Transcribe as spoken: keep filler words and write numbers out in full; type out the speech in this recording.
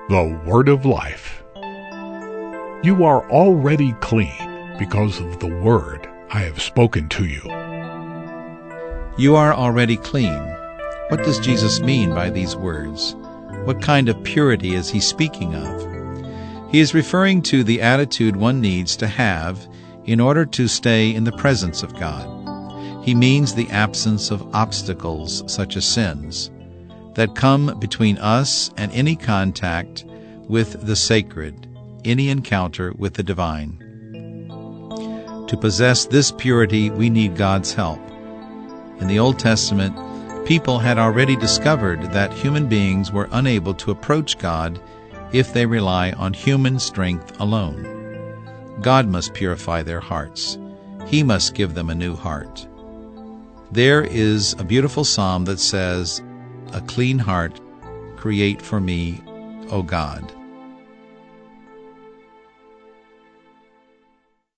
The Word of Life. You are already clean because of the Word I have spoken to you. You are already clean. What does Jesus mean by these words? What kind of purity is he speaking of? He is referring to the attitude one needs to have in order to stay in the presence of God. He means the absence of obstacles, such as sins, that come between us and any contact with the sacred, any encounter with the divine. To possess this purity, we need God's help. In the Old Testament, people had already discovered that human beings were unable to approach God if they rely on human strength alone. God must purify their hearts. He must give them a new heart. There is a beautiful psalm that says, "A clean heart create for me, O God."